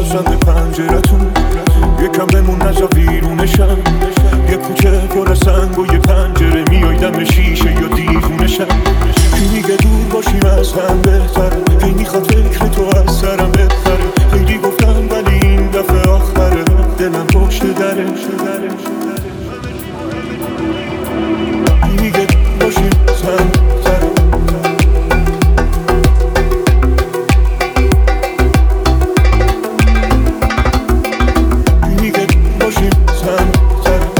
واسم به پنجرتون، یکم بمون نزا ویرونشم. یه کوچه پر از سنگ و یه پنجره، میای دم شیشه یا دیوونشم. کی میگه دور باشیم از هم بهتره، کی میخواد فکر تو از سرم بپره. خیلی گفتم ولی این دفعه آخره، دلم پشت دره. کی میگه دور باشیم از هم بهتره، کی میگه دور باشیم از هم بهتره.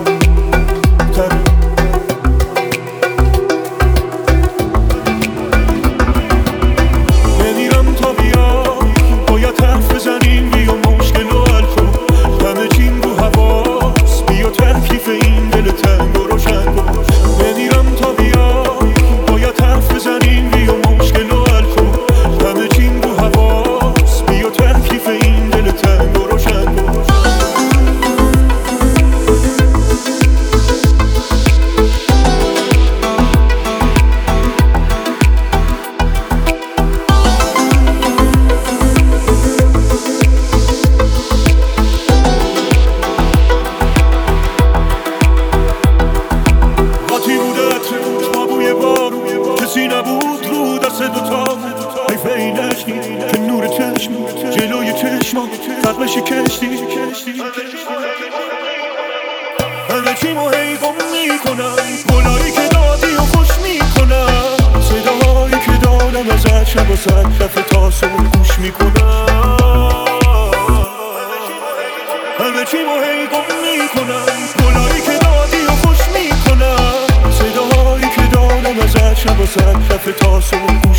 نمیرم تا بیا، باید حرف بزنیم بیا مشکل و حل کن. همه چیم رو حواس، بیا تکلیف این دل تنگ و روشن کن. نمیرم تا بیا، باید حرف بزنیم بیا مشکل و حل کن. همه چیم رو حواس، بیا تکلیف این دل تنگ و روشن کن. کسی نبود رو دست دوتا، حیف اینشتی که نور چشم جلوی چشما تقل شکشتی. همه چیمو هی گم میکنم، گلایی که دادی و خوش میکنم. صداهایی که دارم ازت شب و سر دفعه تا صبح گوش میکنم. همه چیمو هی گم میکنم، گلایی که دادی و خوش میکنم. صداهایی که دارم ازت شب و سر دفعه تا صبح